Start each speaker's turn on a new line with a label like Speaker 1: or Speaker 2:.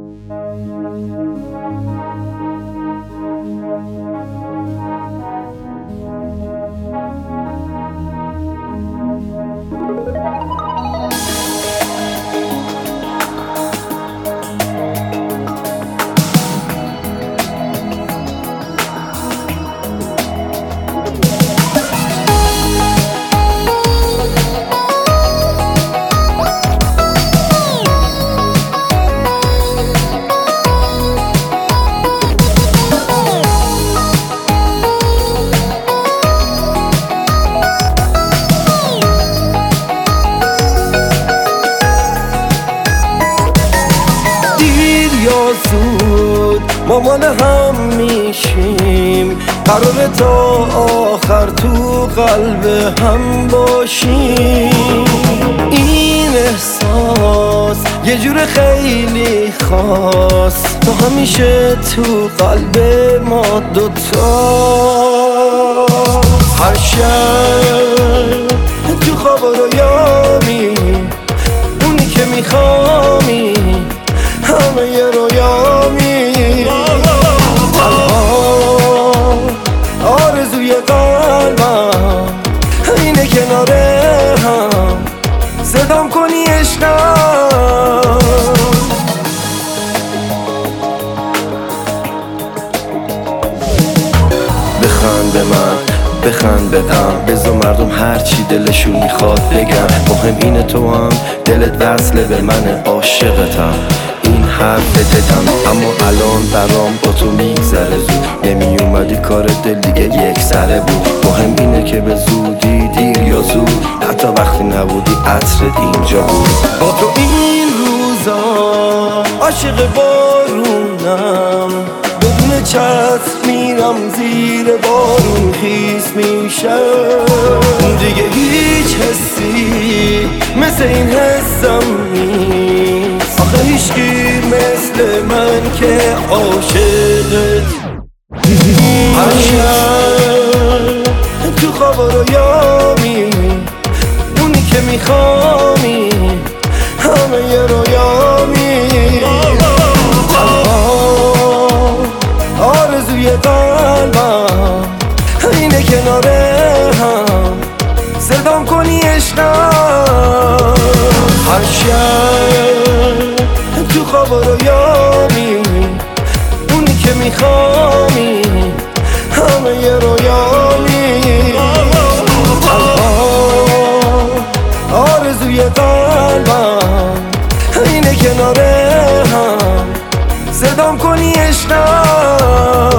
Speaker 1: زود مامان هم میشیم، قراره تا آخر تو قلب هم باشیم. این احساس یه جور خیلی خاص تا همیشه تو قلب ما دوتا. هر شب تو خواب و رویامی، اونی که میخوامی همه یه رویامی. تنها آرزوی قلبم اینه کناره هم صدام کنی عشقم. بخند به من، بخند به غم، بذار مردم هرچی دلشون میخواد بگم. مهم اینه تو هم دلت وصله به من عاشقتم. این حرف دلم اما الان برام با تو میگذره زود. نمی اومدی کار دل دیگه یک سره بود. مهم اینه که به زودی دیر یا زود، حتی وقتی نبودی عطرت اینجا بود. با تو این روزا عاشق بارونم، بدون چتر میرم زیر بارون خیس میشم. دیگه هیچ حسی مثل این حسم نیست. آخه هیچکی مثل من که عاشقت. هر شب تو خواب و رویامی، اونی که میخوامی همه یه رویامی. آرزوی قلبم اینه کناره هم صدام کنی عشقم. هر شب تو خواب و رویامی، اونی که میخوامی همه یه رویامی. آرزوی قلبم اینه کناره هم صدام کنی عشقم.